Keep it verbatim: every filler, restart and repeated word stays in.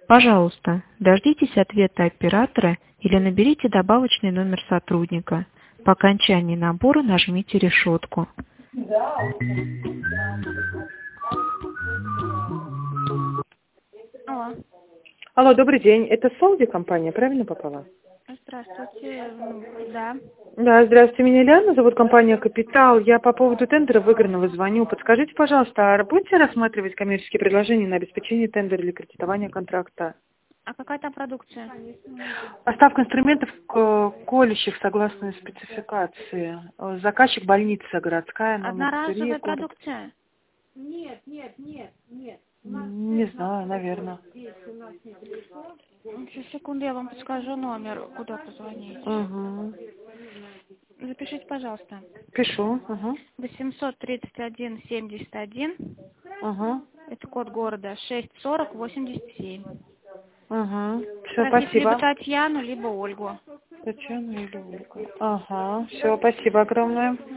Пожалуйста, дождитесь ответа оператора или наберите добавочный номер сотрудника. По окончании набора нажмите решетку. Алло. Алло, добрый день. Это Солди компания, правильно попала? Здравствуйте. Да. Да, здравствуйте, меня Ляна, зовут компания «Капитал». Я по поводу тендера выигранного звоню. Подскажите, пожалуйста, а будете рассматривать коммерческие предложения на обеспечение тендера или кредитование контракта? А какая там продукция? Поставка инструментов к- колющих согласно спецификации. Э, Заказчик больница городская, номер три, Одноразовая город. продукция? М, Не знаю, наверное. Сейчас, секунду, я вам подскажу номер, куда позвонить. Угу. Запишите, пожалуйста. Пишу. Угу. восемьсот тридцать один семьдесят один. Угу. Это код города. шесть сорок восемьдесят семь. Угу. Все, Просить либо спасибо. Татьяну, либо Ольгу. Татьяна или Ольга? Ага. Все, спасибо огромное.